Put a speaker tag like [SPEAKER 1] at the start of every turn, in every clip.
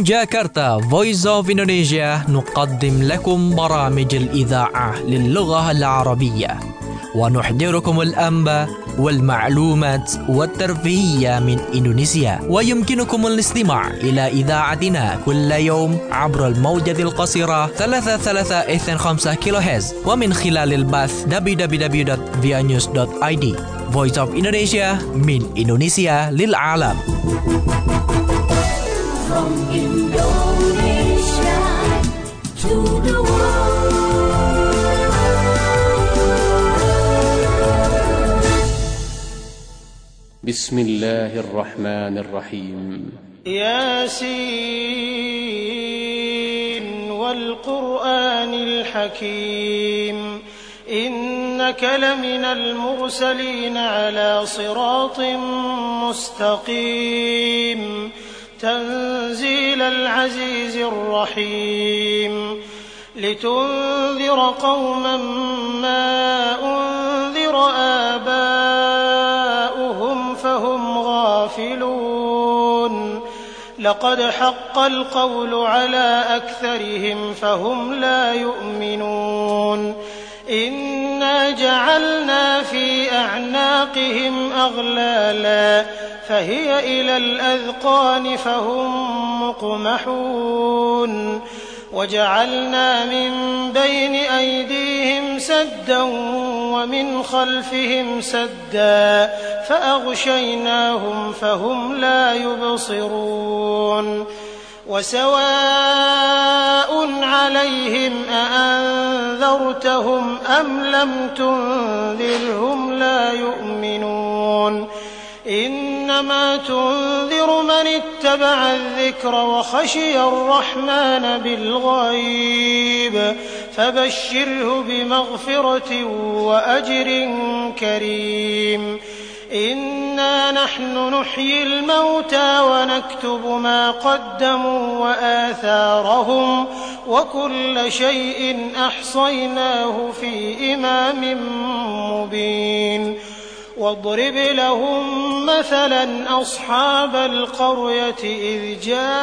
[SPEAKER 1] جاكرتا Voice of Indonesia نقدم لكم برامج الإذاعة للغة العربية ونحضركم الأنباء والمعلومات والترفيهية من إندونيسيا، ويمكنكم الاستماع إلى إذاعتنا كل يوم عبر الموجة القصيرة 3325 كيلوهرتز ومن خلال البث www.vianews.id. Voice of Indonesia من Indonesia للعالم.
[SPEAKER 2] From Indonesia to the world.
[SPEAKER 3] بسم الله الرحمن الرحيم.
[SPEAKER 4] ياسين والقرآن الحكيم إنك لمن المرسلين على صراط مستقيم تنزيل العزيز الرحيم لتنذر قوما ما أنذر آباؤهم فهم غافلون لقد حق القول على أكثرهم فهم لا يؤمنون إنا جعلنا في أعناقهم أغلالا فهي إلى الأذقان فهم مقمحون وجعلنا من بين أيديهم سدا ومن خلفهم سدا فأغشيناهم فهم لا يبصرون وسواء عليهم أأنذرتهم أم لم تنذرهم لا يؤمنون إنما تنذر من اتبع الذكر وخشي الرحمن بالغيب فبشره بمغفرة وأجر كريم إنا نحن نحيي الموتى ونكتب ما قدموا وآثارهم وكل شيء أحصيناه في إمام مبين واضرب لهم مثلا أصحاب القرية إذ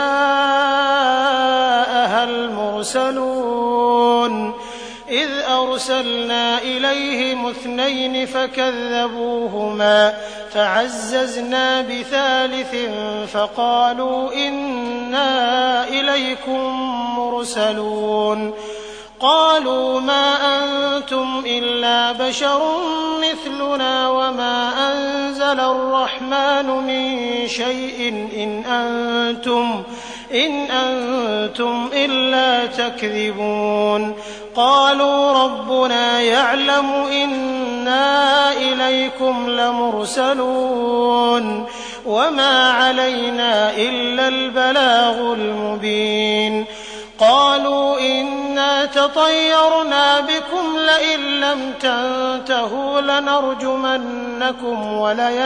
[SPEAKER 4] جاءها المرسلون إذ أرسلنا إليهم 2 فكذبوهما فعززنا بثالث فقالوا إنا إليكم مرسلون قالوا ما أنتم إلا بشر مثلنا وما أنزل الرحمن من شيء إن أنتم إلا تكذبون قالوا ربنا يعلم إنا إليكم لمرسلون وما علينا إلا البلاغ المبين قالوا إنا تطيرنا بكم لئن لم تنتهوا لنرجمنكم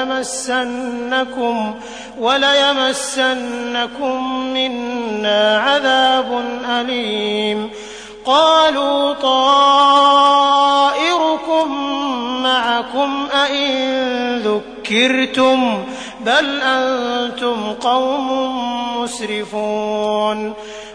[SPEAKER 4] وليمسنكم منا عذاب أليم قالوا طائركم معكم أئن ذكرتم بل أنتم قوم مسرفون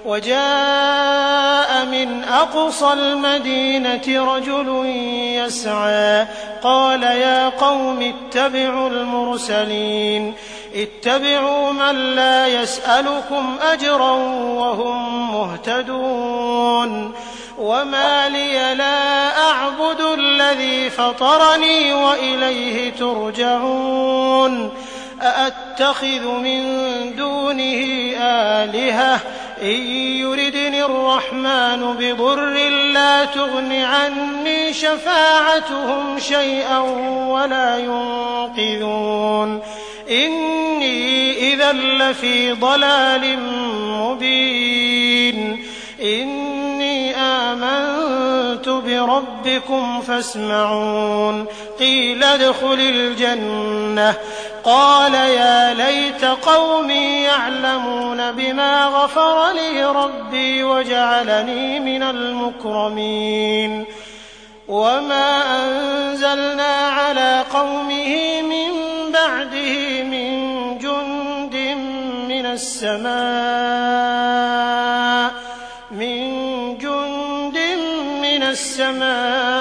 [SPEAKER 4] وجاء من أقصى المدينة رجل يسعى قال يا قوم اتبعوا المرسلين اتبعوا من لا يسألكم أجرا وهم مهتدون وما لي لا أعبد الذي فطرني وإليه ترجعون أأتخذ من دونه آلهة إن يردني الرحمن بضر لا تغن عني شفاعتهم شيئا ولا ينقذون إني إذا لفي ضلال مبين إني آمنت بربكم فاسمعون قيل ادخل الجنة قال يا ليت قومي يعلمون بما غفر لي ربي وجعلني من المكرمين وما أنزلنا على قومه من بعده من جند من السماء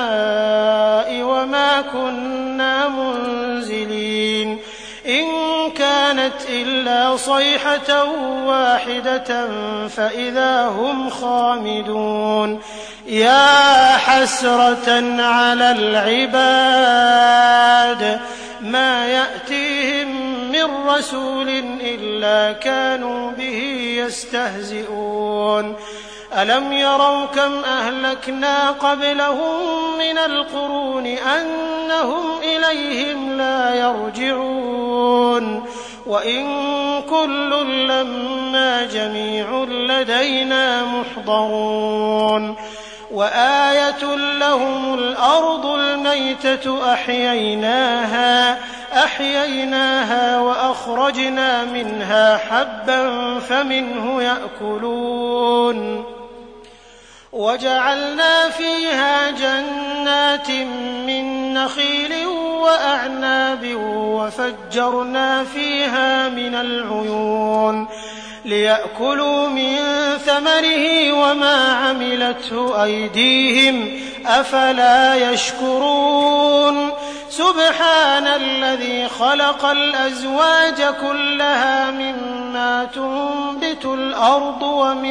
[SPEAKER 4] السماء وما كنا منزلين إن كانت إلا صيحة واحدة فإذا هم خامدون يا حسرة على العباد ما يأتيهم من رسول إلا كانوا به يستهزئون ألم يروا كم أهلكنا قبلهم من القرون أنهم إليهم لا يرجعون وإن كل لما جميع لدينا محضرون وآية لهم الأرض الميتة أحييناها وأخرجنا منها حبا فمنه يأكلون وجعلنا فيها جنات من نخيل وأعناب وفجرنا فيها من العيون ليأكلوا من ثمره وما عملته أيديهم أفلا يشكرون سبحان الذي خلق الأزواج كلها مما تنبت الأرض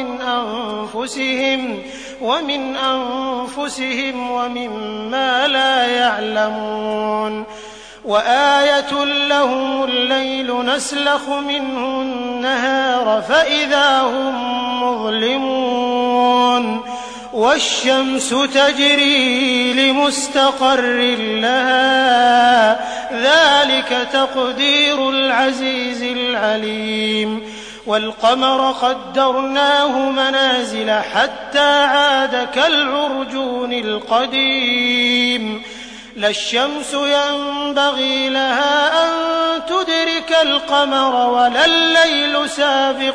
[SPEAKER 4] ومن أنفسهم ومما لا يعلمون وآية لهم الليل نسلخ منه النهار فإذا هم مظلمون والشمس تجري لمستقر لها ذلك تقدير العزيز العليم والقمر قدرناه منازل حتى عاد كالعرجون القديم لا الشمس ينبغي لها أن تدرك القمر ولا الليل سابق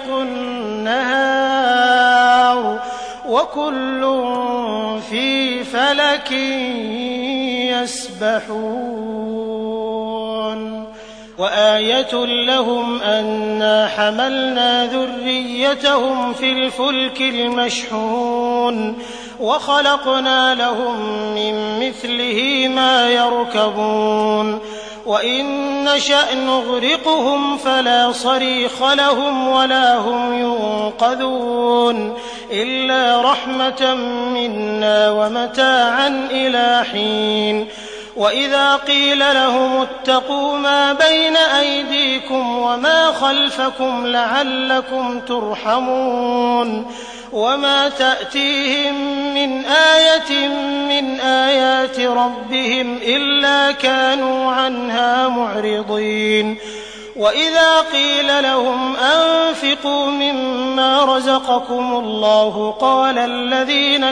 [SPEAKER 4] النهار وكل في فلك يسبحون وآية لهم أنا حملنا ذريتهم في الفلك المشحون وخلقنا لهم من مثله ما يركبون وإن نشأ نغرقهم فلا صريخ لهم ولا هم ينقذون إلا رحمة منا ومتاعا إلى حين وإذا قيل لهم اتقوا ما بين أيديكم وما خلفكم لعلكم ترحمون وما تأتيهم من آية من آيات ربهم إلا كانوا عنها معرضين وإذا قيل لهم أنفقوا مما رزقكم الله قال الذين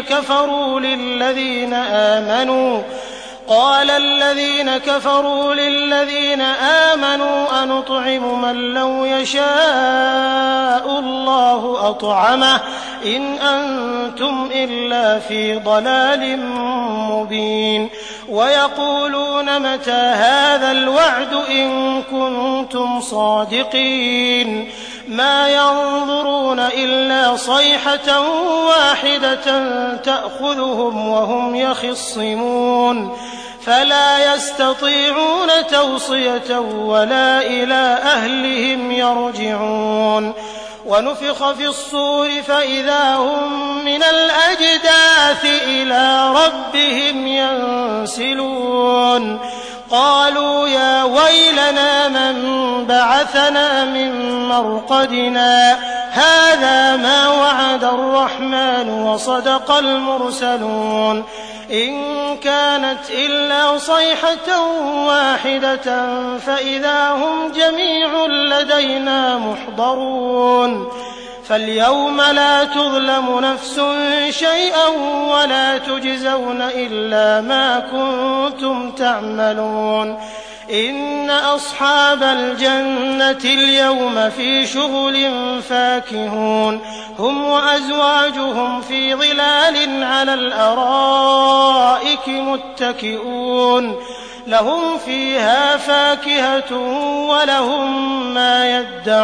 [SPEAKER 4] كفروا للذين آمنوا أنطعم من لو يشاء الله أطعمه إن أنتم إلا في ضلال مبين ويقولون متى هذا الوعد إن كنتم صادقين ما ينظرون إلا صيحة واحدة تأخذهم وهم يخصمون فلا يستطيعون توصية ولا إلى أهلهم يرجعون ونفخ في الصور فإذا هم من الأجداث إلى ربهم ينسلون قالوا يا ويلنا من بعثنا من مرقدنا هذا ما وعد الرحمن وصدق المرسلون إن كانت إلا صيحة واحدة فإذا هم جميع لدينا محضرون فاليوم لا تظلم نفس شيئا ولا تجزون إلا ما كنتم تعملون إن أصحاب الجنة اليوم في شغل فاكهون هم وأزواجهم في ظلال على الأرائك متكئون لهم فيها فاكهة ولهم ما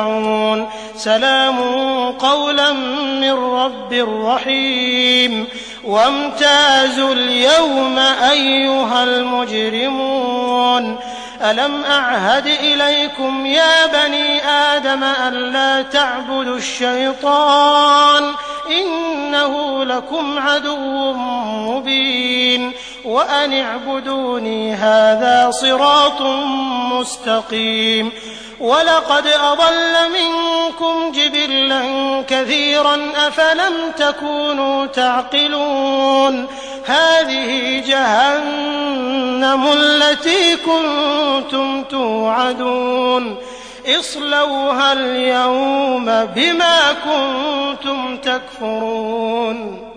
[SPEAKER 4] يدعون سلام قولا من رب رحيم وامتازوا اليوم أيها المجرمون ألم أعهد إليكم يا بني آدم ألا تعبدوا الشيطان إنه لكم عدو مبين وأن اعبدوني هذا صراط مستقيم ولقد أضل منكم جبلا كثيرا أفلم تكونوا تعقلون هذه جهنم التي كنتم توعدون اصلوها اليوم بما كنتم تكفرون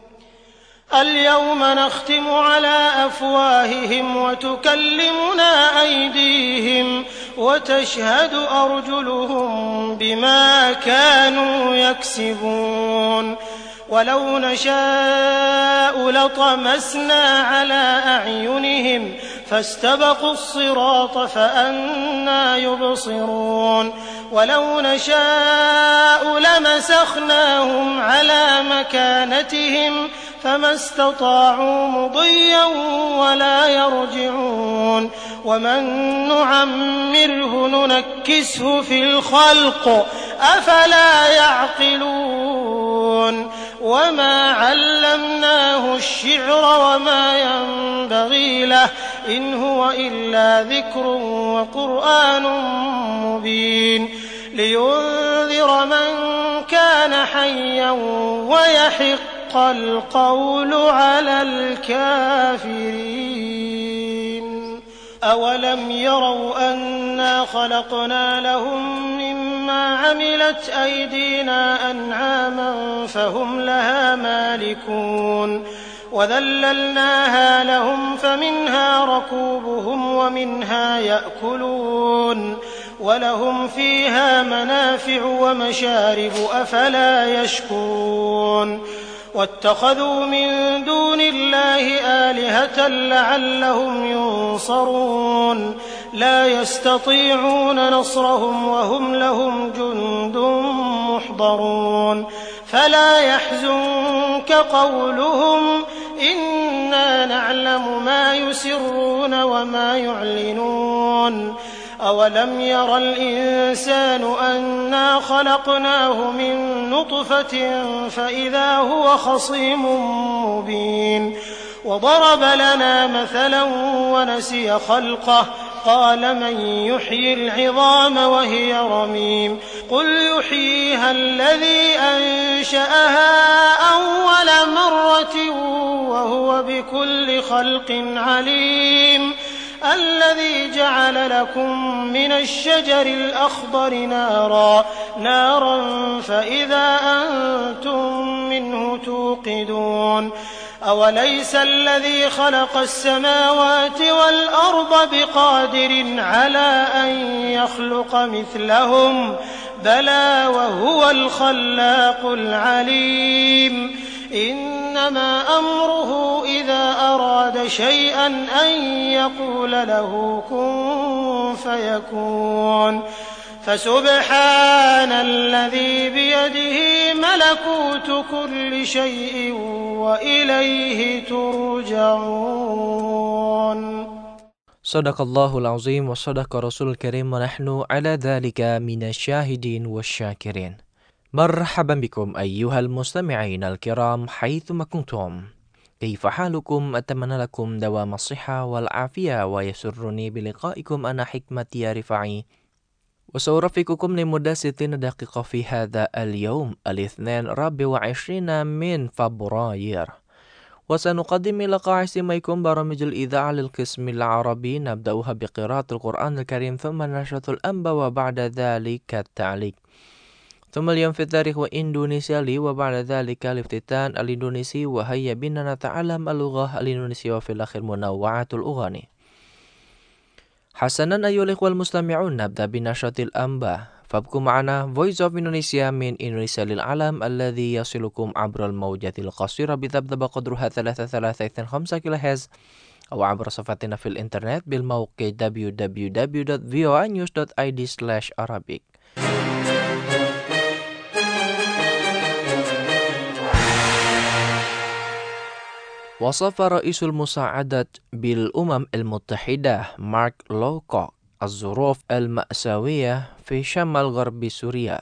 [SPEAKER 4] اليوم نختم على أفواههم وتكلمنا أيديهم وتشهد أرجلهم بما كانوا يكسبون ولو نشاء لطمسنا على أعينهم فاستبقوا الصراط فأنى يبصرون ولو نشاء لمسخناهم على مكانتهم فما استطاعوا مضيا ولا يرجعون ومن نعمره ننكسه في الخلق أفلا يعقلون وما علمناه الشعر وما ينبغي له إن هو إلا ذكر وقرآن مبين لينذر من كان حيا ويحق القول على الكافرين أولم يروا أنا خلقنا لهم مما عملت أيدينا أنعاما فهم لها مالكون وذللناها لهم فمنها ركوبهم ومنها يأكلون ولهم فيها منافع ومشارب أفلا يشكرون واتخذوا من دون الله آلهة لعلهم ينصرون لا يستطيعون نصرهم وهم لهم جند محضرون فلا يحزنك قولهم إنا نعلم ما يسرون وما يعلنون أولم ير الإنسان أنا خلقناه من نطفة فإذا هو خصيم مبين وضرب لنا مثلا ونسي خلقه قال من يحيي العظام وهي رميم قل يحييها الذي أنشأها أول مرة وهو بكل خلق عليم الذي جعل لكم من الشجر الأخضر نارا فإذا أنتم منه توقدون أوليس الذي خلق السماوات والأرض بقادر على أن يخلق مثلهم بلى وهو الخلاق العليم إنما أمره إذا أراد شيئا أن يقول له كن فيكون فسبحان الذي بيده ملكوت كل شيء وإليه ترجعون
[SPEAKER 5] Sadaqallahul azim wa sadaqa rasul karim wa nahnu ala dhalika minasyahidin wasyakirin. Marhaban bikum ayyuhal mustami'in al-kiram haythuma kuntum. Kaifa halukum atamanna lakum dawam as-sihha wal afiyah wa yasurruni biliqa'ikum ana hikmati ya rifa'i. Wa sawrafikukum limuda 60 daqiqa fi hadha al-yawm al-ithnain 24 min Fabrayar. وسنقدم إلى قاعدتكم برامج الإذاعة للقسم العربي نبدأها بقراءة القرآن الكريم ثم نشرة الأنباء وبعد ذلك التعليق ثم اليوم في التاريخ وإندونيسيا لي وبعد ذلك الافتتان الإندونيسي وهيا بنا نتعلم اللغة الإندونيسية وفي الآخر منوعات الأغاني. حسنا أيها الإخوة المستمعون نبدأ بنشرة الأنباء فابقوا معنا Voice of Indonesia من إندونيسيا للعالم الذي يصلكم عبر الموجة القصيرة بذبذبة قدرها 3.325 كيلوهرتز أو عبر صفحتنا في الإنترنت بالموقع www.voanews.id/arabic. وصف رئيس المساعدة بالأمم المتحدة مارك لوكوك الظروف المأساوية في شمال غرب سوريا.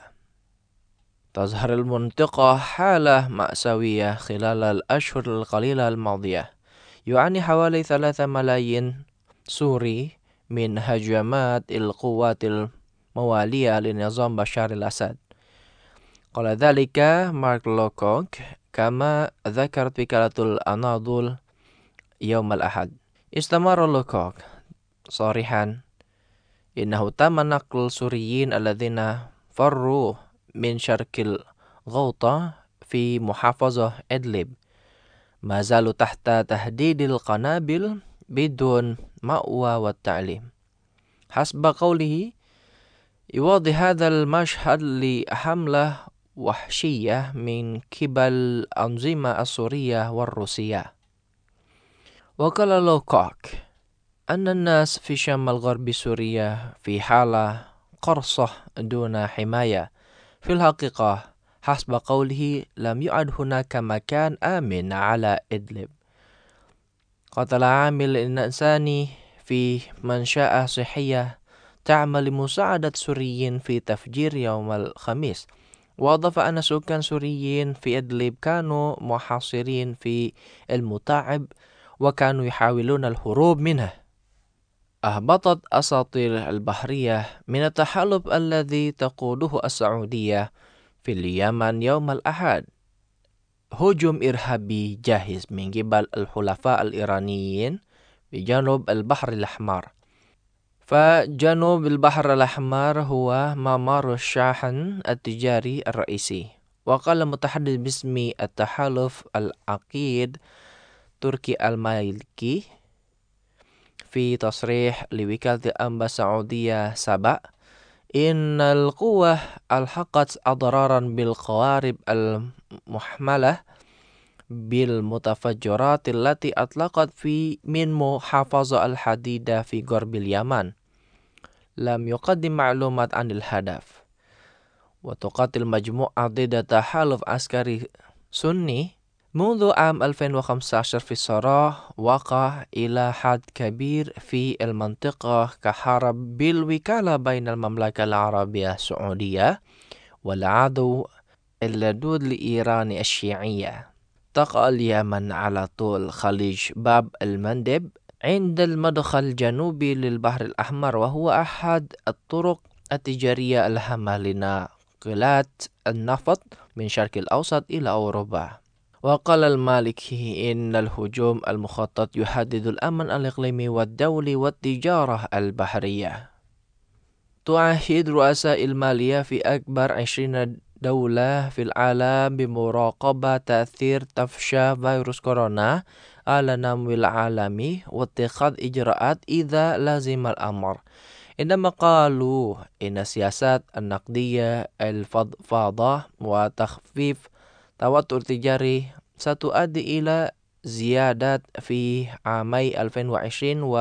[SPEAKER 5] تظهر المنطقة حالة مأساوية خلال الأشهر القليلة الماضية. يعاني حوالي 3 ملايين سوري من هجمات القوات الموالية لنظام بشار الأسد. قال ذلك مارك لوكوك كما ذكرت وكالة الأناضول يوم الأحد. استمر لوكوك صريحا إنه تم نقل السوريين الذين فروا من شرق الغوطة في محافظة إدلب ما زالوا تحت تهديد القنابل بدون مأوى والتعليم. حسب قوله يوضح هذا المشهد لحملة وحشية من قبل الأنظمة السورية والروسية. وقال لوكوك أن الناس في شمال غرب سوريا في حالة قرصة دون حماية. في الحقيقة حسب قوله لم يعد هناك مكان آمن على إدلب. قتل عامل إنساني في منشأة صحية تعمل لمساعدة سوريين في تفجير يوم الخميس. وأضاف أن سكان سوريين في إدلب كانوا محاصرين في المتاعب وكانوا يحاولون الهروب منه. أهبطت أساطيل البحرية من التحالف الذي تقوده السعودية في اليمن يوم الأحد هجوم إرهابي جاهز من قبل الحلفاء الإيرانيين بجنوب البحر الأحمر. فجنوب البحر الأحمر هو ممر الشاحن التجاري الرئيسي. وقال المتحدث باسم التحالف العقيد تركي المالكي في تصريح لوكالة الأنباء السعودية سبأ إن القوة ألحقت أضرارا بالقوارب المحملة بالمتفجرات التي أطلقت من محافظة الحديدة في غرب اليمن. لم يقدم معلومات عن الهدف. وتقاتل مجموعة ضد تحالف عسكري سني منذ عام 2015 في صراع وقع إلى حد كبير في المنطقة كحرب بالوكالة بين المملكة العربية السعودية والعدو اللدود لإيران الشيعية. تقع اليمن على طول خليج باب المندب عند المدخل الجنوبي للبحر الأحمر، وهو أحد الطرق التجارية الهامة لناقلات النفط من شرق الأوسط إلى أوروبا. وقال المالكي إن الهجوم المخطط يهدد الأمن الإقليمي والدولي والتجارة البحرية. تعهد رؤساء المالية في أكبر 20 دولة في العالم بمراقبة تأثير تفشى فيروس كورونا على النمو العالمي واتخاذ إجراءات إذا لزم الأمر. عندما قالوا إن السياسات النقدية الفضفاضة وتخفيف توتر تجاري ستؤدي إلى زيادات في عامي 2020 و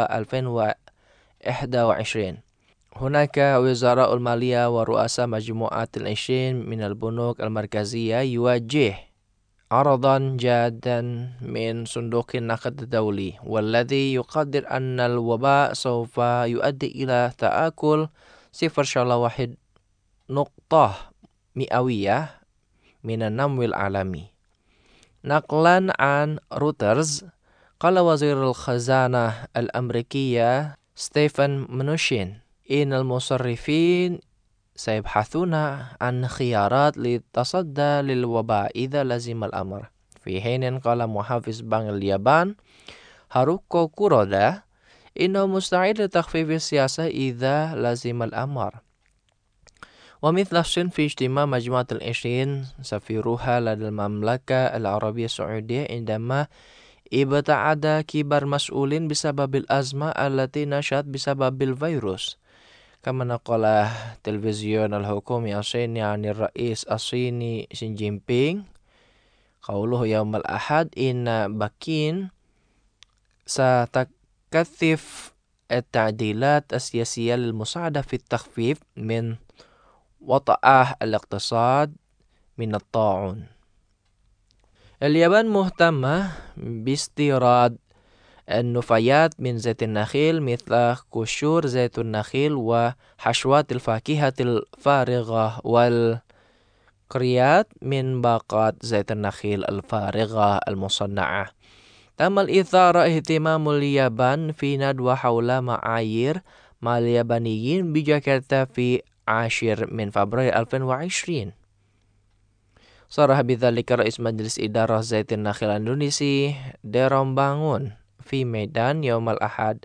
[SPEAKER 5] 2021. هناك وزراء المالية ورؤساء مجموعات 20 من البنوك المركزية يواجه عرضا جادا من صندوق النقد الدولي، والذي يقدر أن الوباء سوف يؤدي إلى تآكل 0.1 نقطة مئوية من النمو العالمي. نقلا عن رويترز قال وزير الخزانة الأمريكية ستيفن منوشين إن المصرفين سيبحثون عن خيارات للتصدي للوباء إذا لزم الأمر. في حين قال محافظ بنك اليابان هاروكو كورودا إنه مستعد لتخفيف السياسة إذا لزم الأمر. ومثل الصين في اجتماع مجموعة 20 سفيرها لدى المملكة العربية السعودية عندما ابتعد كبار مسؤولين بسبب الأزمة التي نشأت بسبب الفيروس. كما نقل تلفزيون الحكومي الصيني عن الرئيس الصيني شي جين بينغ قوله يوم الأحد إن بكين ستكثف التعديلات السياسية للمساعدة في التخفيف من وطأة الاقتصاد من الطاعون. اليابان مهتمة باستيراد النفايات من زيت النخيل مثل قشور زيت النخيل وحشوات الفاكهة الفارغة والقريات من باقات زيت النخيل الفارغة المصنعة. تم الإثارة اهتمام اليابان في ندوة حول معايير مع اليابانيين بجاكرتا في 10 من فبراير 2020. صرح بذلك رئيس مجلس إدارة زيت النخيل الإندونيسي ديرام بانgun في ميدان يوم الأحد.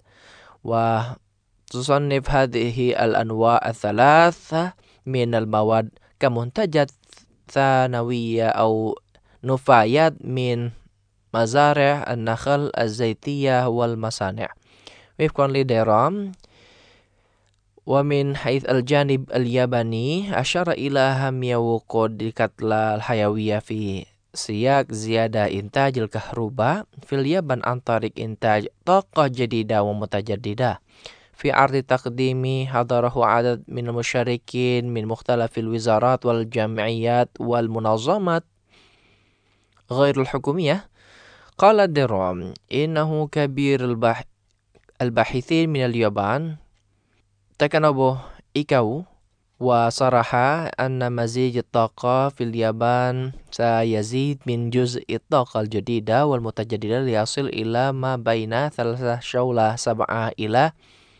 [SPEAKER 5] وتصنف هذه الأنواع الثلاثة من المواد كمنتجات ثانوية أو نفايات من مزارع النخل الزيتية والمصانع. وفقا لديرام، ومن حيث الجانب الياباني أشار إلى أهمية وقود الكتلة الحيوية في سياق زيادة إنتاج الكهرباء في اليابان عن طريق إنتاج طاقة جديدة ومتجددة. في عرض تقديمي حضره عدد من المشاركين من مختلف الوزارات والجمعيات والمنظمات غير الحكومية. قال ديرام إنه كبير الباحثين من اليابان تاكانوبو إيكاو وصرح أن مزيج الطاقة في اليابان سيزيد من جزء الطاقة الجديدة والمتجددة ليصل إلى ما بين 3.7 إلى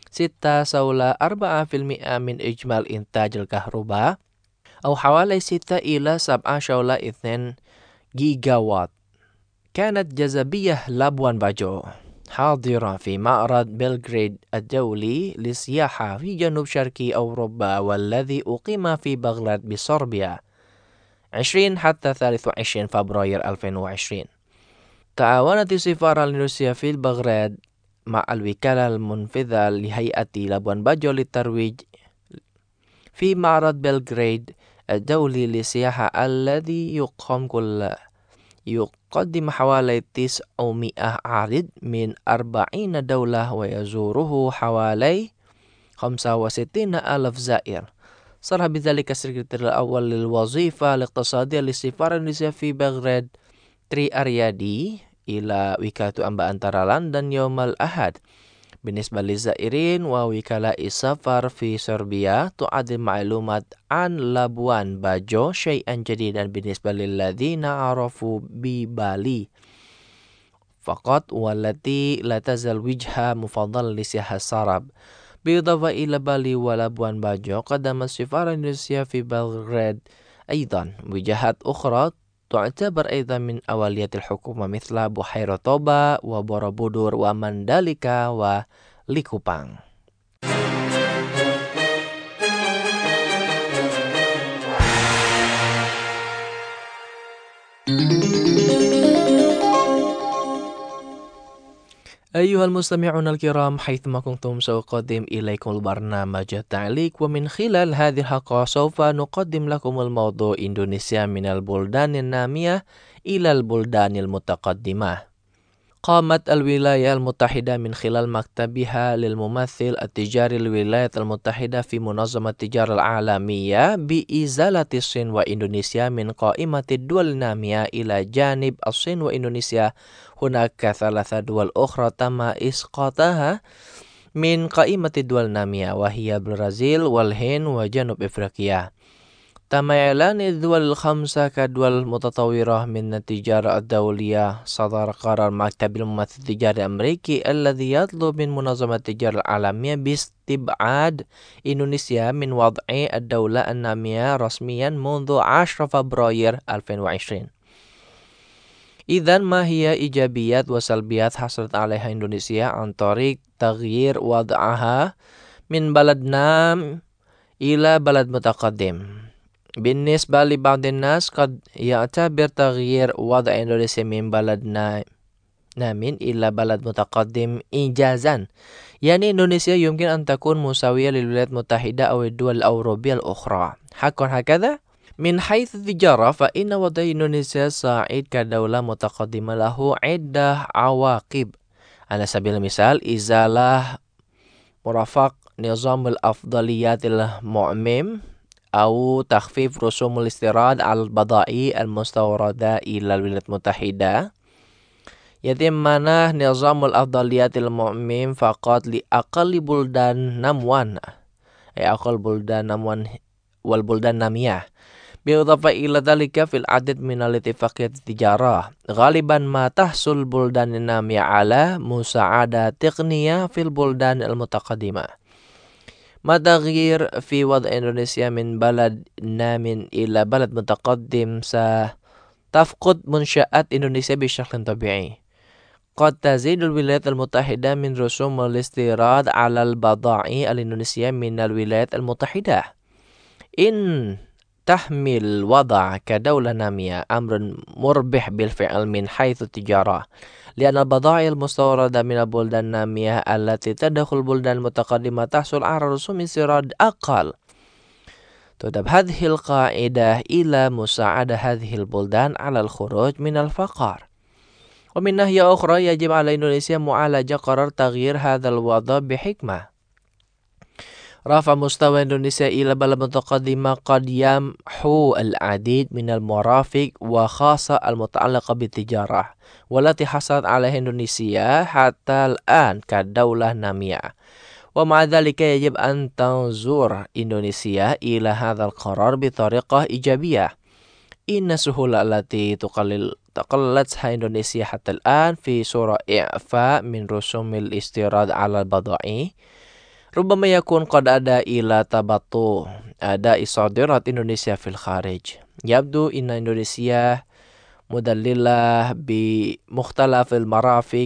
[SPEAKER 5] 6.4% من إجمالي إنتاج الكهرباء أو حوالي 6 إلى 7.2 جيجا وات. كانت جاذبية لابوان باجو حاضرة في معرض بلغراد الدولي للسياحة في جنوب شرقي أوروبا والذي أقيم في بغداد بصربيا 20 حتى 23 فبراير 2020. تعاونت السفارة الإندونيسية في بغداد مع الوكالة المنفذة لهيئة لابوان باجو للترويج في معرض بلغراد الدولي للسياحة الذي يقدم حوالي 900 عارض من 40 دولة ويزوره حوالي 65,000 زائر. صرح بذلك السكرتير الأول للوظيفة الاقتصادية للسفارة الإندونيسية في بغداد تري أريادي إلى وكالة أنباء أنترا لندن يوم الأحد. بالنسبة للزائرين ووكلاء السفر في صربيا تقدم معلومات عن لابوان باجو شيئا جديدا بالنسبة للذين عرفوا ببالي فقط والتي لا تزال وجهة مفضلة لسياحة السرب. بالإضافة إلى بالي ولابوان باجو قدمت السفارة الإندونيسية في بلغراد أيضا وجهات أخرى تعتبر أيضا من أولويات الحكومة مثل بحيرة توبا وبوروبودور ومنداليكا وليكوبان. أيها المستمعون الكرام، حيثما كنتم سأقدم إليكم البرنامج التعليق، ومن خلال هذه الحلقة سوف نقدم لكم الموضوع إندونيسيا من البلدان النامية إلى البلدان المتقدمة. قامت الولايات المتحدة من خلال مكتبها للممثل التجاري للولايات المتحدة في منظمة التجارة العالمية بإزالة الصين وإندونيسيا من قائمة الدول النامية إلى جانب الصين وإندونيسيا. هناك 3 دول أخرى تم إسقاطها من قائمة الدول النامية وهي البرازيل والهند وجنوب أفريقيا. تم إعلان الدول ال5 كدول متطورة من التجارة الدولية. صدر قرار مكتب الممثل التجاري الأمريكي الذي يطلب من منظمة التجارة العالمية باستبعاد إندونيسيا من وضع الدولة النامية رسميا منذ 10 فبراير 2020. إذن ما هي إيجابيات وسلبيات حصلت عليها إندونيسيا عن طريق تغيير وضعها من بلد نام إلى بلد متقدم؟ بالنسبة لبعض الناس قد يعتبر تغيير وضع إندونيسيا من بلد نام إلى بلد متقدم إنجازا، يعني إندونيسيا يمكن أن تكون مساوية للولايات المتحدة أو الدول الأوروبية الأخرى. حقا هكذا؟ من حيث التجارة فإن وضع إندونيسيا صاعد كدولة متقدمة له عدة عواقب. على سبيل المثال إزالة مرافق نظام الأفضليات المعمم أو تخفيف رسوم الاستيراد على البضائع المستوردة إلى الولايات المتحدة. يتم منح نظام الأفضليات المعمم فقط لأقل بلدان نموان، أي أقل بلدان نموان والبلدان النامية، بالإضافة إلى ذلك في العديد من الاتفاقيات التجارة غالبا ما تحصل البلدان النامية على مساعدة تقنية في البلدان المتقدمة. ما تغيير في وضع إندونيسيا من بلد نام إلى بلد متقدم ستفقد منشآت إندونيسيا بشكل طبيعي. قد تزيد الولايات المتحدة من رسوم الاستيراد على البضائع الإندونيسية من الولايات المتحدة. إن تحمل الوضع كدولة نامية أمر مربح بالفعل من حيث التجارة، لأن البضائع المستوردة من البلدان النامية التي تدخل البلدان المتقدمة تحصل على رسوم استيراد أقل. تذهب هذه القاعدة إلى مساعدة هذه البلدان على الخروج من الفقر. ومن ناحية أخرى يجب على إندونيسيا معالجة قرار تغيير هذا الوضع بحكمة. رفع مستوى إندونيسيا إلى بلد متقدمة قد يمحو العديد من المرافق وخاصة المتعلقة بالتجارة والتي حصلت عليها إندونيسيا حتى الآن كدولة نامية. ومع ذلك يجب أن تنظر إندونيسيا إلى هذا القرار بطريقة إيجابية. إن السهولة التي تقلدتها إندونيسيا حتى الآن في صورة إعفاء من رسوم الاستيراد على البضائع ربما يكون قد أدى إلى تباطؤ أداء صادرات إندونيسيا في الخارج. يبدو أن إندونيسيا مدللة بمختلف المرافق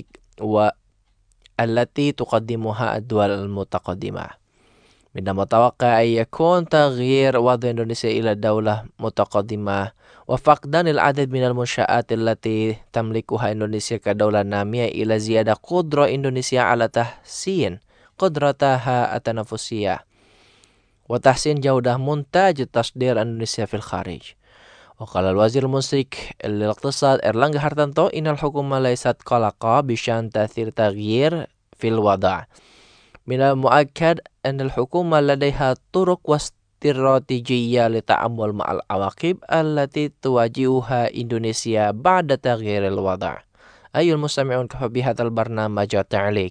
[SPEAKER 5] والتي تقدمها الدول المتقدمة. من المتوقع أن يكون تغيير وضع إندونيسيا إلى دولة متقدمة وفقدان العديد من المنشآت التي تملكها إندونيسيا كدولة نامية إلى زيادة قدرة إندونيسيا على تحسين قدرتها التنافسية وتحسين جودة منتج تصدير إندونيسيا في الخارج. وقال الوزير الممسك للاقتصاد إرلانغا هارتانتو إن الحكومة ليست قلقة بشأن تأثير تغيير في الوضع. من المؤكد أن الحكومة لديها طرق واستراتيجية للتعامل مع العواقب التي تواجهها إندونيسيا بعد تغيير الوضع. أيها المستمعون، كفى بهذا البرنامج تعليق.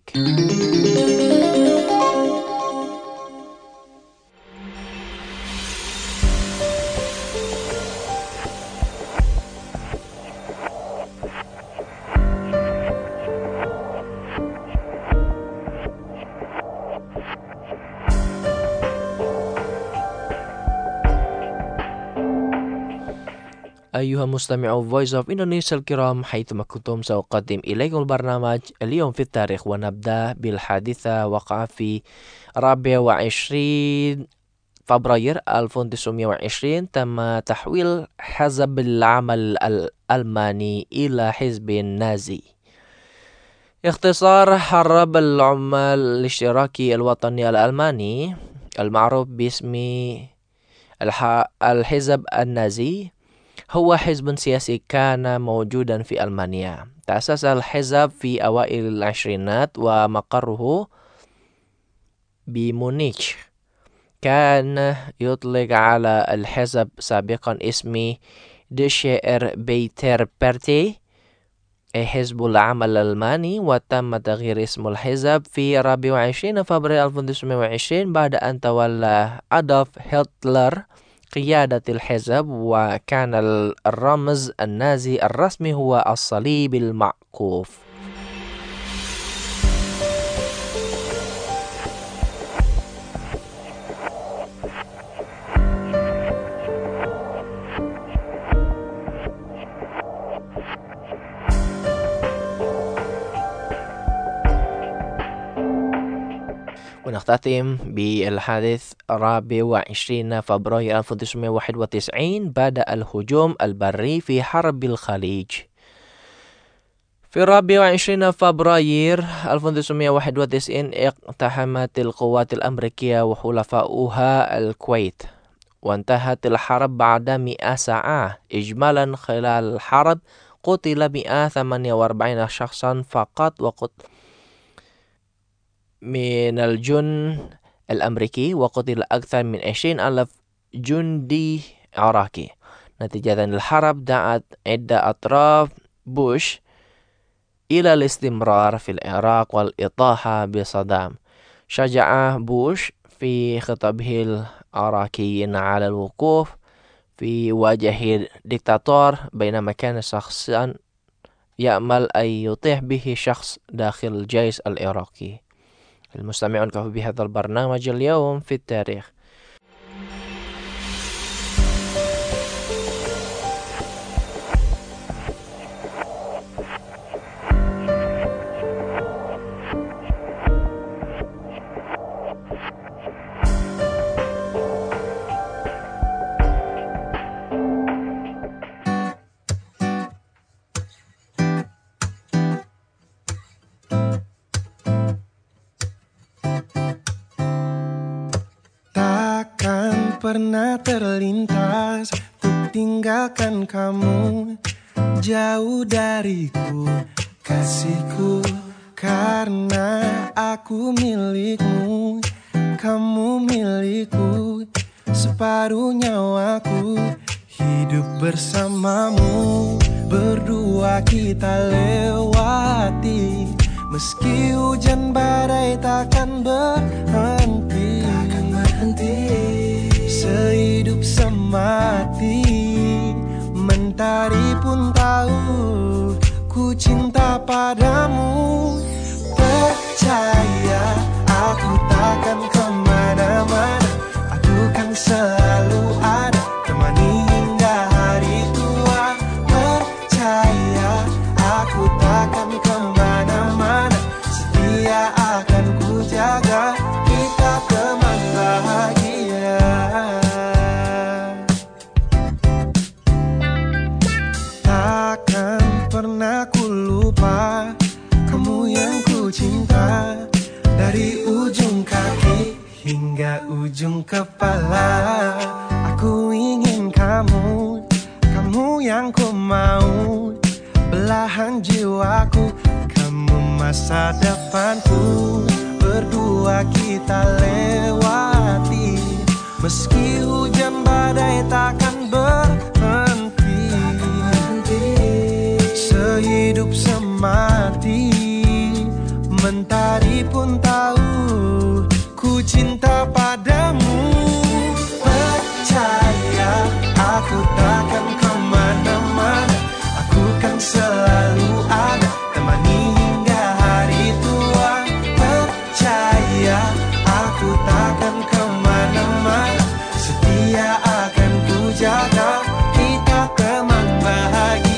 [SPEAKER 5] أيها المستمعون Voice of Indonesia الكرام، حيثما كنتم سأقدم إليكم البرنامج اليوم في التاريخ، ونبدأ بالحادثة وقع في 24 فبراير 1920 تم تحويل حزب العمل الألماني إلى حزب النازي. اختصار حرب العمال الاشتراكي الوطني الألماني المعروف باسم الحزب النازي هو حزب سياسي كان موجودا في ألمانيا. تأسس الحزب في أوائل العشرينات ومقره بمونيخ. كان يطلق على الحزب سابقا اسم دشير بيتر بارتي أي حزب العمل الألماني، وتم تغيير اسم الحزب في 24 فبراير 1920 بعد أن تولى أدولف هتلر قيادة الحزب، وكان الرمز النازي الرسمي هو الصليب المعكوف. ونختتم بالحادث 24 فبراير 1991 بدأ الهجوم البري في حرب الخليج. في 24 فبراير 1991 اقتحمت القوات الأمريكية وحلفاؤها الكويت، وانتهت الحرب بعد 100 ساعة. إجمالا خلال الحرب قتل 148 شخصا فقط من الجند الأمريكي، وقتل أكثر من 20,000 جندي عراقي. نتيجة الحرب دعت عدة أطراف بوش إلى الاستمرار في العراق والإطاحة بصدام. شجع بوش في خطابه العراقيين على الوقوف في وجه ديكتاتور، بينما كان شخصا يأمل أن يطيح به شخص داخل الجيش العراقي. المستمعون كفوا بهذا البرنامج اليوم في التاريخ.
[SPEAKER 6] Pernah terlintas untuk tinggalkan kamu jauh dariku, kasihku, karena aku milikmu, kamu milikku, separuh nyawaku, hidup bersamamu, berdua kita lewati, meski hujan badai takkan berhenti. Sehidup semati, mentari pun tahu ku cinta padamu. Percaya aku takkan kemana-mana, aku kan selalu ada, temani hingga hari tua. Percaya aku takkan kemana-mana, setia akan ku jaga, kita teman bahagia. Takkan pernah ku lupa kamu yang ku cinta, dari ujung kaki hingga ujung kepala. Aku ingin kamu, kamu yang ku mau, belahan jiwaku, kamu masa depanku, berdua kita lewati, meski hujan badai takkan berhenti. Sehidup semati, mentari pun tahu ku cinta padamu. Percaya aku takkan kemana-mana, aku kan selalu ada, temani hingga hari tua. Percaya aku takkan kemana-mana, setia akan ku jaga, kita teman bahagia.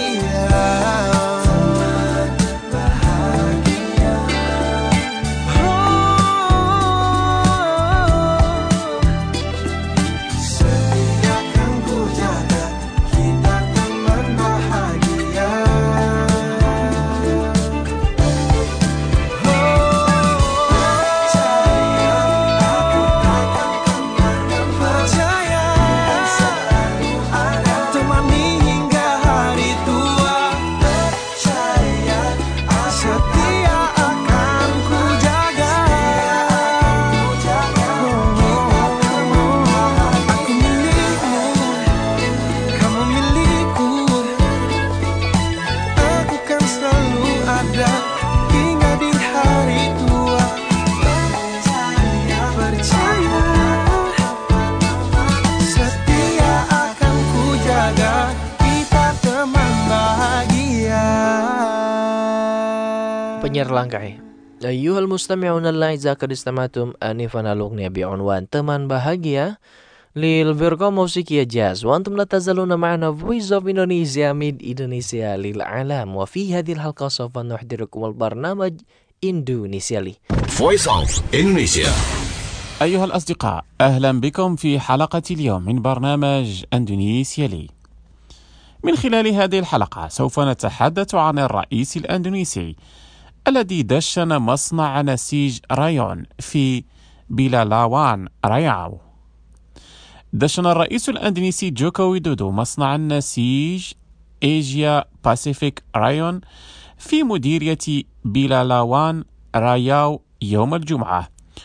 [SPEAKER 6] Penyiar Langkai. Ayyuhal mustami'un al-la'iza qad istamatum anifan al-ughniya bi'unwan teman bahagia للفرقة موسيقية جاز وأنتم لا تزالون معنا Voice of Indonesia من إندونيسيا للعالم. وفي هذه الحلقة سوف نحضركم البرنامج إندونيسيالي
[SPEAKER 7] Voice of Indonesia.
[SPEAKER 8] أيها الأصدقاء، أهلا بكم في حلقة اليوم من برنامج إندونيسيالي. من خلال هذه الحلقة سوف نتحدث عن الرئيس الأندونيسي الذي دشن مصنع نسيج رايون في بيلالاوان راياو. دشن الرئيس الأندونيسي جوكو ويدودو مصنع النسيج إيجيا باسيفيك رايون في مديرية بيلالاوان راياو يوم الجمعة،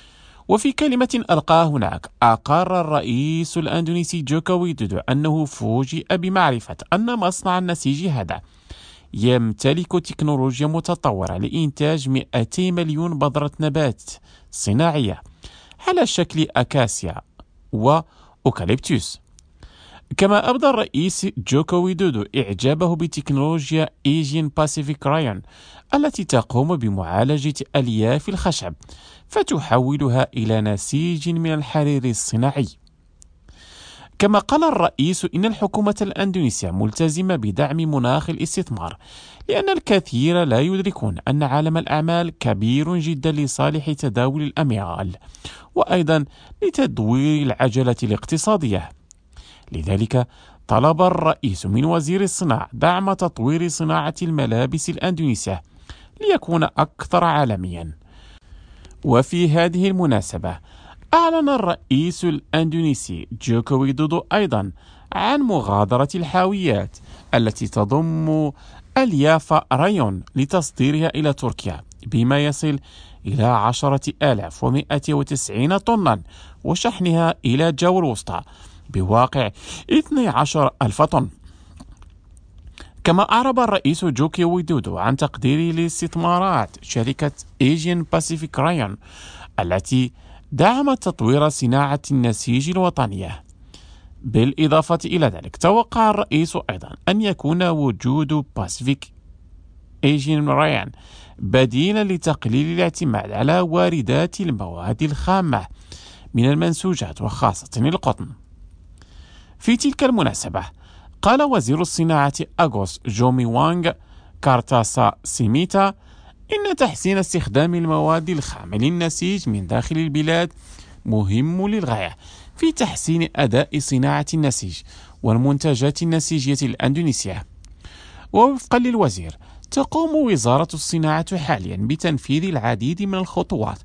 [SPEAKER 8] وفي كلمة ألقاها هناك أقر الرئيس الأندونيسي جوكو ويدودو أنه فوجئ بمعرفة أن مصنع النسيج هذا يمتلك تكنولوجيا متطورة لإنتاج 200 مليون بذرة نبات صناعية على شكل أكاسيا وأوكاليبتوس. كما أبدى الرئيس جوكو ويدودو إعجابه بتكنولوجيا إيجين باسيفيك رايون التي تقوم بمعالجة ألياف الخشب فتحولها إلى نسيج من الحرير الصناعي. كما قال الرئيس إن الحكومة الأندونيسية ملتزمة بدعم مناخ الاستثمار، لأن الكثير لا يدركون أن عالم الأعمال كبير جدا لصالح تداول الأموال وأيضا لتدوير العجلة الاقتصادية. لذلك طلب الرئيس من وزير الصناعة دعم تطوير صناعة الملابس الأندونيسية ليكون أكثر عالميا. وفي هذه المناسبة أعلن الرئيس الأندونيسي جوكو ويدودو أيضا عن مغادرة الحاويات التي تضم ألياف رايون لتصديرها إلى تركيا بما يصل إلى 10,190 طنا وشحنها إلى جاو الوسطى بواقع 12,000 طن. كما أعرب الرئيس جوكو ويدودو عن تقديره لاستثمارات شركة إيجين باسيفيك رايون التي دعمت تطوير صناعة النسيج الوطنية. بالإضافة إلى ذلك توقع الرئيس أيضا أن يكون وجود باسيفيك إيجين رايون بديلا لتقليل الاعتماد على واردات المواد الخامة من المنسوجات وخاصة القطن. في تلك المناسبة قال وزير الصناعة أغوس جومي وانغ كارتاسا سيميتا إن تحسين استخدام المواد الخام للنسيج من داخل البلاد مهم للغاية في تحسين أداء صناعة النسيج والمنتجات النسيجية الأندونيسية. ووفقا للوزير تقوم وزارة الصناعة حاليا بتنفيذ العديد من الخطوات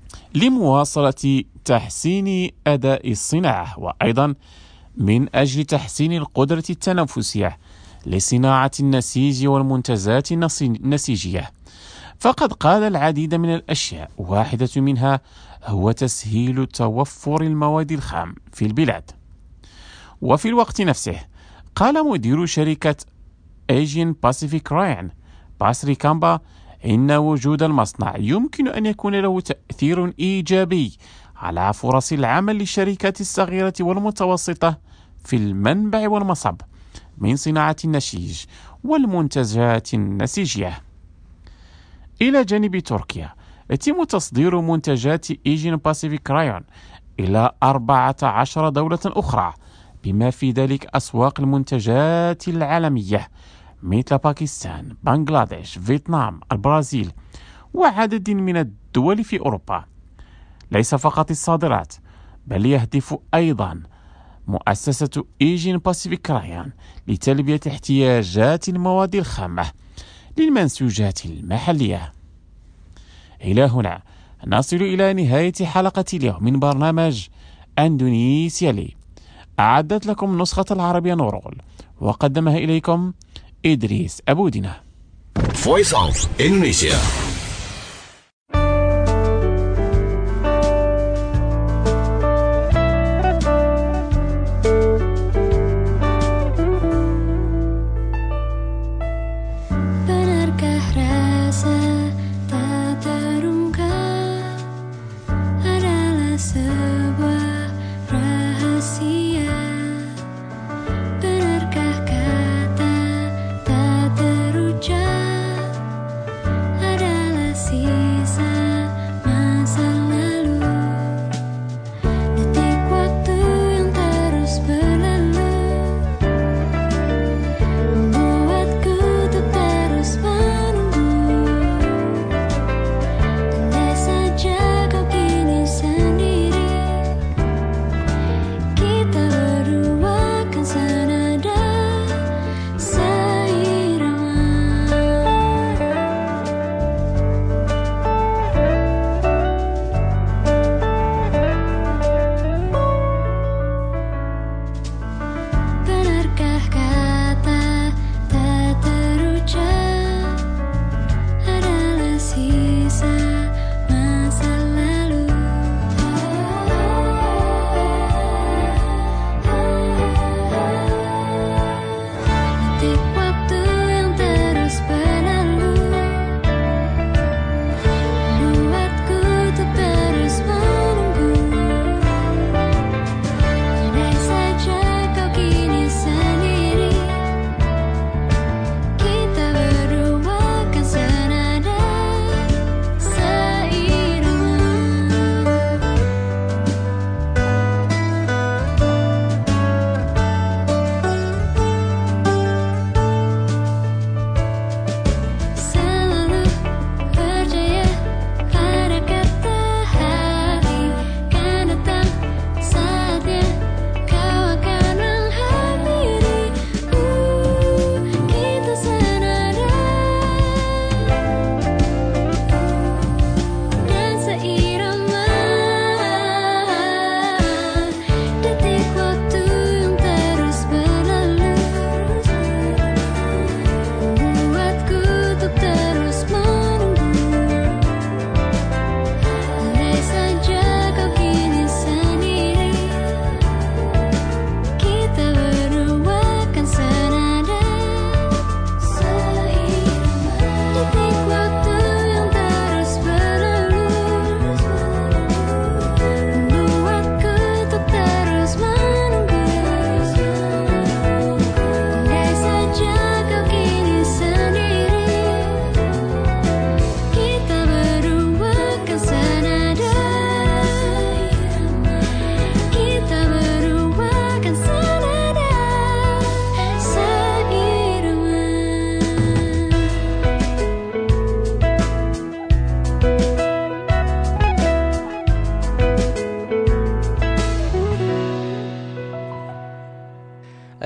[SPEAKER 8] لمواصلة تحسين أداء الصناعة وأيضا من أجل تحسين القدرة التنافسية لصناعة النسيج والمنتجات النسيجية. فقد قال العديد من الأشياء، واحدة منها هو تسهيل توفر المواد الخام في البلاد. وفي الوقت نفسه قال مدير شركة إيجين باسيفيك رايون باسري كامبا إن وجود المصنع يمكن أن يكون له تأثير إيجابي على فرص العمل للشركات الصغيرة والمتوسطة في المنبع والمصب من صناعة النسيج والمنتجات النسيجية. إلى جانب تركيا يتم تصدير منتجات إيجين باسيفيك رايون إلى 14 دولة أخرى بما في ذلك أسواق المنتجات العالمية مثل باكستان، بنغلاديش، فيتنام، البرازيل وعدد من الدول في أوروبا. ليس فقط الصادرات بل يهدف أيضا مؤسسة إيجين باسيفيك رايون لتلبية احتياجات المواد الخامة للمنسوجات المحلية. إلى هنا نصل إلى نهاية حلقة اليوم من برنامج أندونيسيا لي. أعدت لكم نسخة العربية نورول وقدمها إليكم إدريس أبودنا.
[SPEAKER 7] Voice of Indonesia.
[SPEAKER 2] Sendiri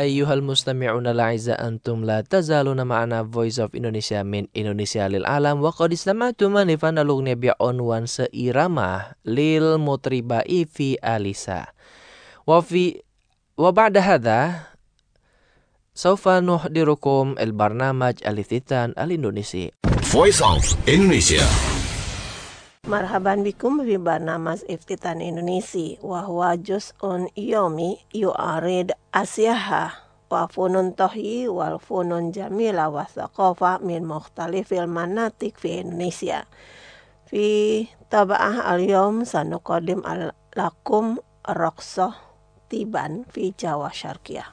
[SPEAKER 6] Ayyuhal mustami'una al-a'izza antum la tazaluna ma'ana Voice of Indonesia min Indonesia lil alam wa qad istama'tum anifan alugni bi'unwan seirama lil mutribai fi alisa. Wa ba'da hadha saufa nuhdirukum al-barnamaj al-iftitan al-Indonesi.
[SPEAKER 7] Voice of Indonesia.
[SPEAKER 9] Marhaban bikum fi barnamaj iftitan Indonesia wa huwa juz'un yomi yu'arid asyaha wa funun tohyi wal funun jamila wa thaqafa min mukhtalifil manatik fi Indonesia. Fi taba'ah al-yawm sanuqadim lakum raqsah tiban fi Jawa Syarqiyah.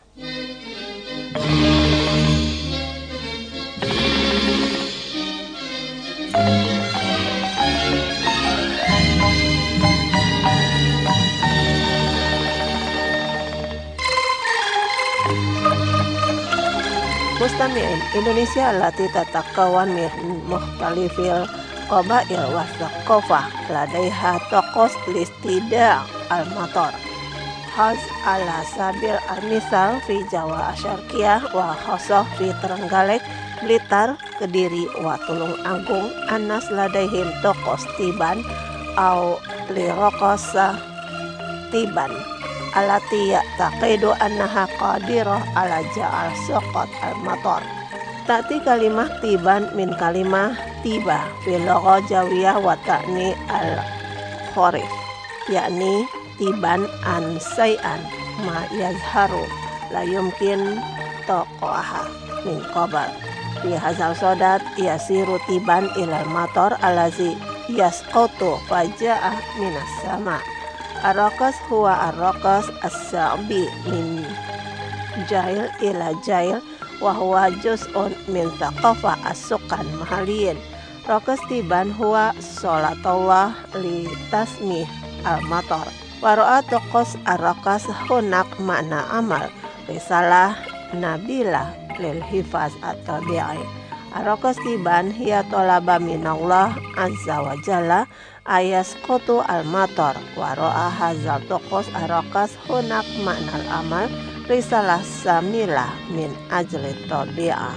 [SPEAKER 9] Mustami'in Indonesia allati tatakawan min mukhtalifil qabail wa thaqafah ladaiha taqos listida' al-matar haz ala sabil al-misal fi Jawa Syarqiyah wa khasah fi Trenggalek, Blitar, Kediri wa Tulung Agung anas ladaihim taqos tiban au liraqasa tiban alati ya'taqidu annaha qadirah ala ja'al soqat al-matar. Ta'ti kalimah tiban min kalimah tiba fil lugha jawiyah wa ta'ni al-khorif, yakni tiban an say'an ma yazharu la yumkin taqaha min qabal. Fi hadzal sodat yasiru tiban ilal matar alazi yasqatu faja'ah minas sama. Ar-raqas huwa ar-raqas as-sa'bi min jail ila jail wa huwa juz'un min thaqafah as-sukan mahaliyin. Raqas tiban huwa sholatullah li tasmih al-matar. Wa ra'a taqas ar-raqas hunak makna amal risalah nabila lil hifaz at-tabi'i. Ar-raqas tiban hiya talaba minallah azza wa jalla ayasqutu al-matar wa ra'a hadzal taqas ar-raqas hunak makna al-amal risalah samilah min ajli tabi'ah.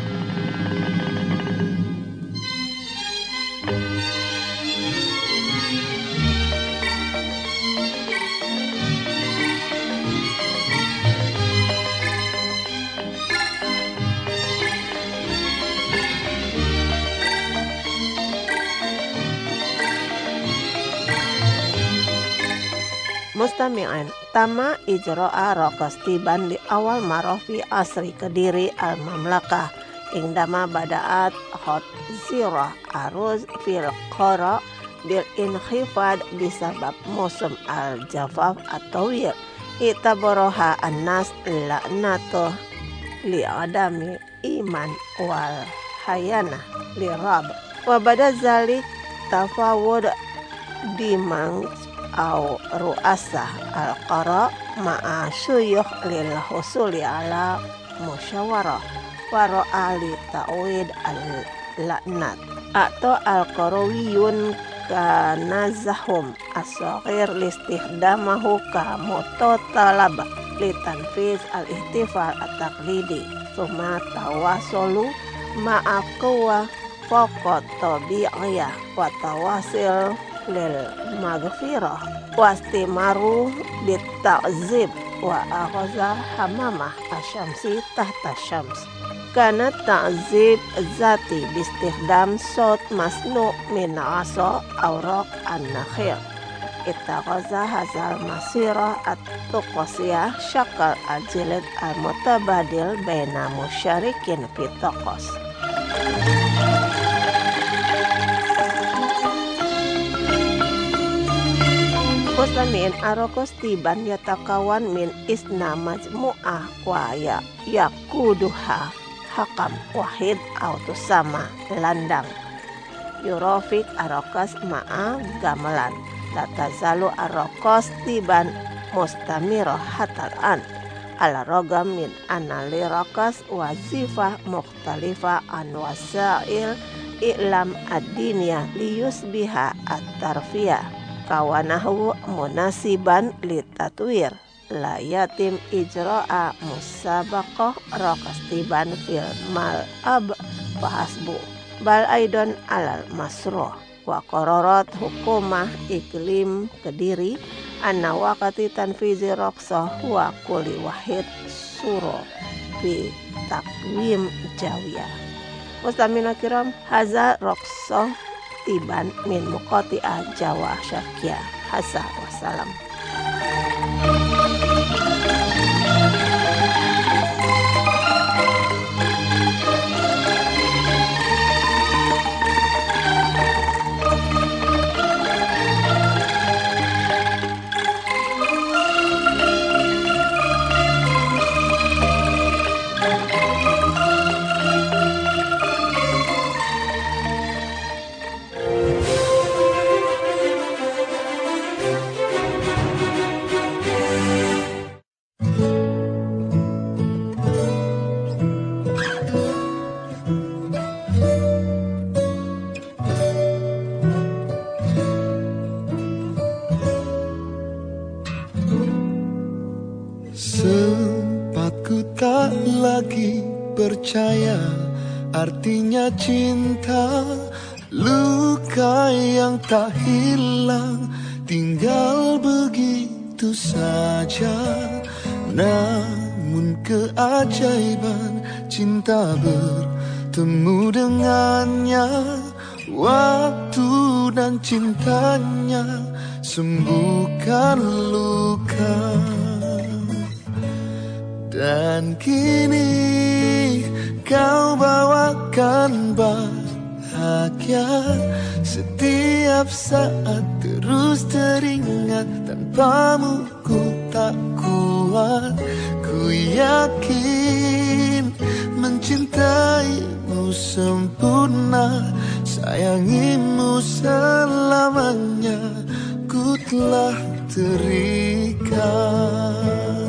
[SPEAKER 9] Mustami'an tama ijra'a raqas tiban di awal marah fi asri Kediri al-Mamlakah indama bada'at hot zirah aruz fil qara bil inkhifad bisabab musim al-jafaf at-tawil itabaraha an-nas la'natuh li'adami iman wal hayana lirab wa bada zalik tafawud dimang au ru'asa al-qara ma'a syuyukh lil husuli ala musyawarah wa ra'ali ta'wid al-la'nat atau al-qarawiyun kanazahum as-saghir listihdamahu ka mutotalab litanfiz al-ihtifal at-taqlidi thumma tawasulu ma'a quwa faqat tabi'iyah wa tawasil lil maghfirah wastimaru bita'zib wa aghaza hamamah asyamsi tahta syams kana ta'zib zati bistikhdam sot masnu min asa awraq an-nakhil itaghaza hazal masirah at-tuqasiyah syakal al-jilid al-mutabadil baina musyarikin fi taqas. Muslimin arokos tiban yatakawan min isna majmu'ah wa yakuduha hakam wahid auto sama landang yurofik arokas ma'a gamelan latazalu arokos tiban mustamiro hataran ala rogam min analirakas wazifah mukhtalifah an wasail i'lam ad-diniyah liyusbiha at-tarfiyah kawanahu munasiban litatwir la yatim ijra'a musabaqah raqastiban fil mal'ab fahasbu bal aidon alal masroh wa qararat hukumah iklim Kediri anna waqati tanfizi raqsah wa kulli wahid suro bi takwim jawiyah. Mustamina kiram haza raqsah tiban min muqati'ah Jawa Syarqiyah. Hasa wassalam.
[SPEAKER 10] Sempatku tak lagi percaya artinya cinta, luka yang tak hilang tinggal begitu saja. Namun keajaiban cinta bertemu dengannya, waktu dan cintanya sembuhkan luka. Dan kini kau bawakan bahagia, setiap saat terus teringat. Tanpamu ku tak kuat, ku yakin mencintaimu sempurna, sayangimu selamanya, ku telah terikat.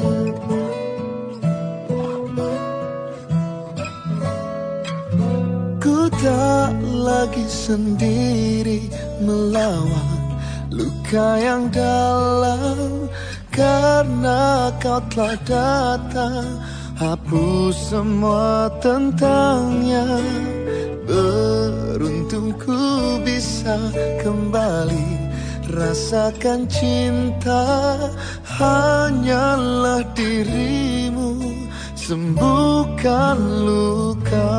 [SPEAKER 10] Tak lagi sendiri melawan luka yang dalam, karena kau telah datang hapus semua tentangnya. Beruntung ku bisa kembali rasakan cinta, hanyalah dirimu sembuhkan luka.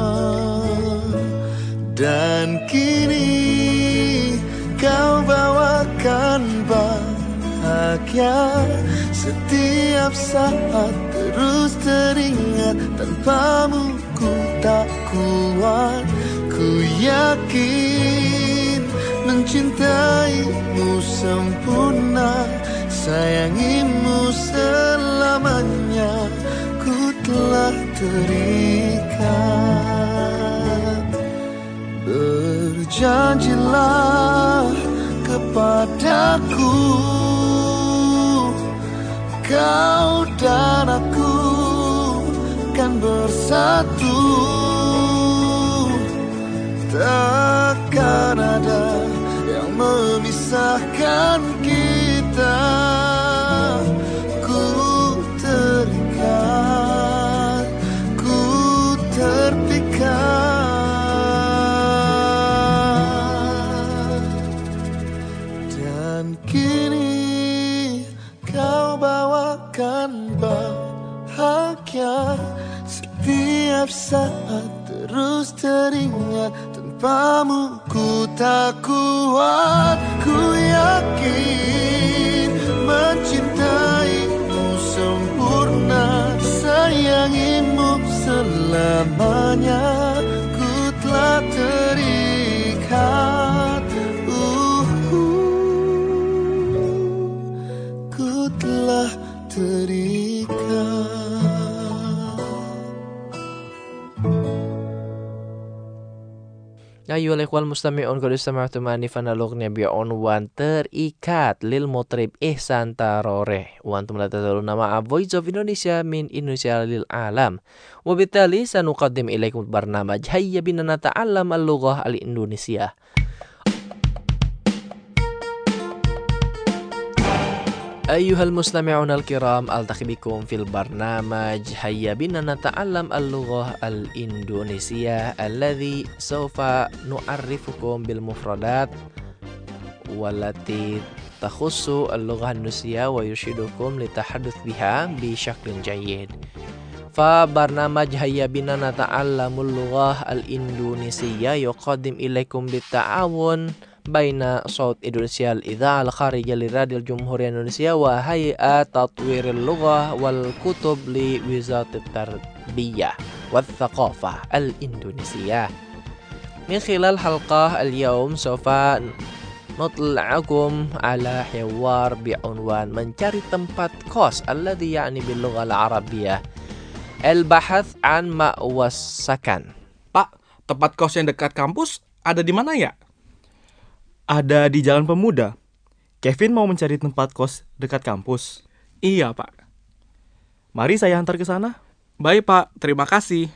[SPEAKER 10] Dan kini kau bawakan bahagia, setiap saat terus teringat. Tanpamu ku tak kuat, ku yakin mencintaimu sempurna, sayangimu selamanya, ku telah terikat. Berjanjilah kepadaku, kau dan aku kan bersatu, takkan ada yang memisahkan kita. Ku terikat, ku terpikat. Kini kau bawakan bahagia, setiap saat terus teringat. Tanpamu ku tak kuat, ku yakin mencintaimu sempurna, sayangimu selamanya, ku telah terikat. Telah terikat.
[SPEAKER 6] Ayyuhal ikhwal mustami'un qad istama'tum anifan alughniyah bi'unwan terikat lil mutrib Ihsan Taroreh wa antum la tazaluna ma'a Voice of Indonesia min Indonesia lil alam. Wa bittali sanuqaddim ilaikum barnamaj hayya bina nata'allam al-lughah al-Indonesia. أيها المستمعون الكرام، ألتقي بكم في البرنامج هيا بنا نتعلم اللغة الإندونيسية الذي سوف نعرفكم بالمفردات والتي تخص اللغة الإندونيسية ويرشدكم للتحدث بها بشكل جيد. فبرنامج هيا بنا نتعلم اللغة الإندونيسية يقدم إليكم بالتعاون بين صوت إندونيسيا الإذاعة الخارجية لراديو الجمهورية الإندونيسية وهيئة تطوير اللغة والكتب لوزارة التربية والثقافة الإندونيسية. من خلال حلقة اليوم سوف نطلعكم على حوار بعنوان mencari tempat kos الذي يعني باللغة العربية البحث عن مأوى سكن.
[SPEAKER 11] Pak, tempat kos yang dekat kampus ada di mana ya? Ada di Jalan Pemuda. Kevin mau mencari tempat kos dekat kampus. Iya, Pak. Mari saya antar ke sana. Baik, Pak. Terima kasih.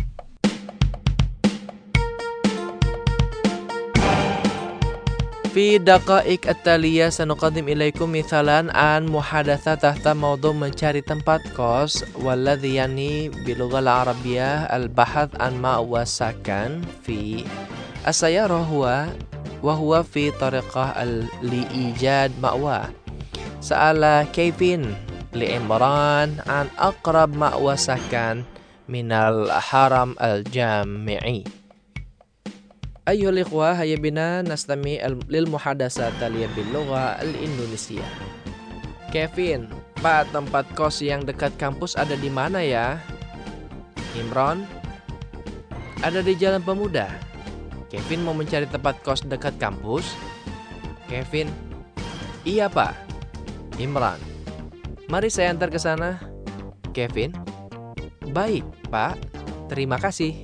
[SPEAKER 6] في دقائق التالية سنقدم إليكم مثالا عن محادثة تحت موضوع mencari tempat kos والذي يعني باللغة العربية البحث عن مأوى سكن في السيارة وهو في طريقه لإيجاد مأوى. سأل كيفين لعمران عن أقرب مأوى سكن من الحرم الجامعي. أيها الإخوة، هيا بنا نستمع للمحادثة التالية باللغة الإندونيسية. Kevin, Pak, tempat kos yang dekat kampus ada di mana ya? Imran, ada di Jalan Pemuda. Kevin mau mencari tempat kos dekat kampus. Kevin, iya Pak. Imran, mari saya antar ke sana. Kevin, baik Pak, terima kasih.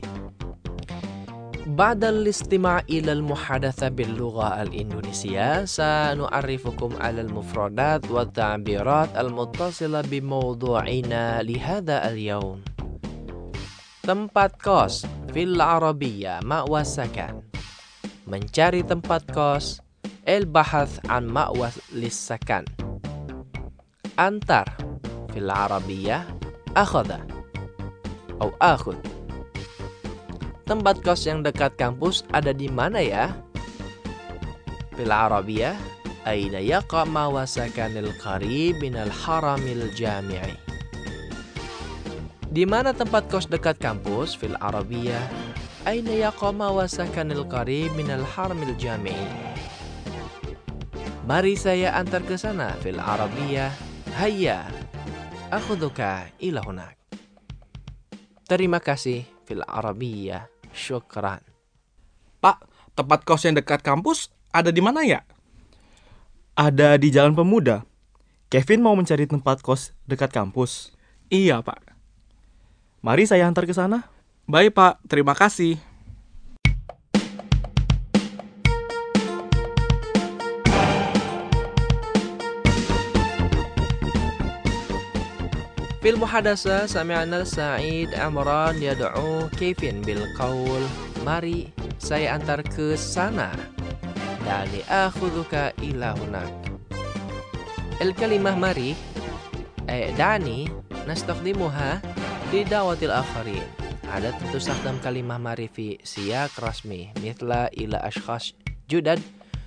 [SPEAKER 6] بعد الاستماع إلى المحادثة باللغة الإندونيسية سنعرفكم على المفردات والتعبيرات المتصلة بموضوعنا لهذا اليوم. tempat kos fil Arabiyya ma'wa sakan, mencari tempat kos, al-bahath an ma'wa lis-sakan. Antar fil Arabiyya akhadha atau akhud. Tempat kos yang dekat kampus ada di mana ya? Fil Arabiyya aina yaqa ma'wa sakanil qarib minal haramil jami'i. Di mana tempat kos dekat kampus? Fil Arabiyya aina yaqa ma'wa sakanil qarib minal haramil jami'i. Mari saya antar ke sana. Fil Arabiyya hayya akhudhuka ila hunak. Terima kasih. Fil Arabiyya syukran.
[SPEAKER 11] Pak, tempat kos yang dekat kampus ada di mana ya? Ada di Jalan Pemuda. Kevin mau mencari tempat kos dekat kampus. Iya, Pak. Mari saya antar ke sana. Baik, Pak. Terima kasih.
[SPEAKER 6] في المحادثة سمعنا سعيد عمران يدعو كيفين بالقول mari saya antar ke sana. Dani akhudhuka ila hunak. الكلمة mari دعني نستخدمها لدعوة الآخرين. عادة تستخدم كلمة mari في سياق رسمي مثل إلى أشخاص جدد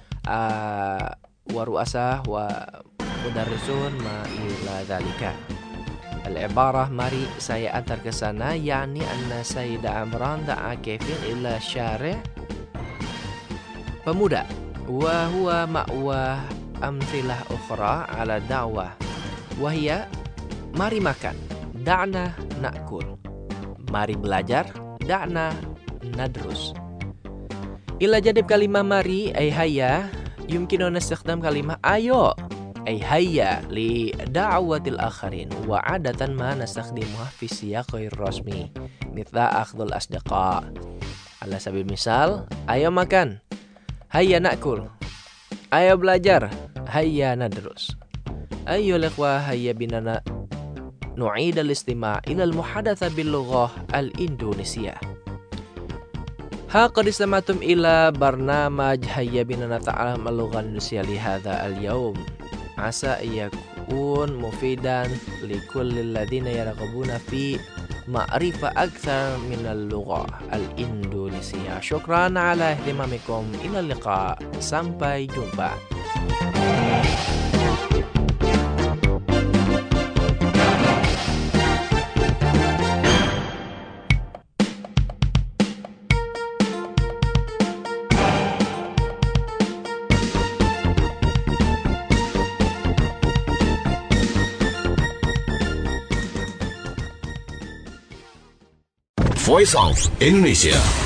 [SPEAKER 6] ورؤساء ومدرسون ما إلى ذلك. العبارة mari saya antar ke sana يعني أن سيد عمران دعا كيفين إلى شارع pemuda وهو مأوى أمثلة أخرى على الدعوة وهي mari makan دعنا نأكل mari belajar دعنا ندرس. إلى جانب كلمة mari أي هيا يمكننا استخدام كلمة ayo أي هيا لدعوة الآخرين وعادة ما نستخدمها في سياق غير رسمي مثل أخذ الأصدقاء. على سبيل المثال ayo makan هيا نأكل ayo belajar هيا ندرس. أيها الإخوة هيا بنا نعيد الاستماع إلى المحادثة باللغة الإندونيسية. قد استمعتم إلى برنامج هيا بنا نتعلم اللغة الإندونيسية لهذا اليوم. عسى يكون مفيدا لكل الذين يرغبون في معرفة أكثر من اللغة الإندونيسية. شكرا على اهتمامكم. إلى اللقاء. Sampai jumpa.
[SPEAKER 7] Voice of Indonesia.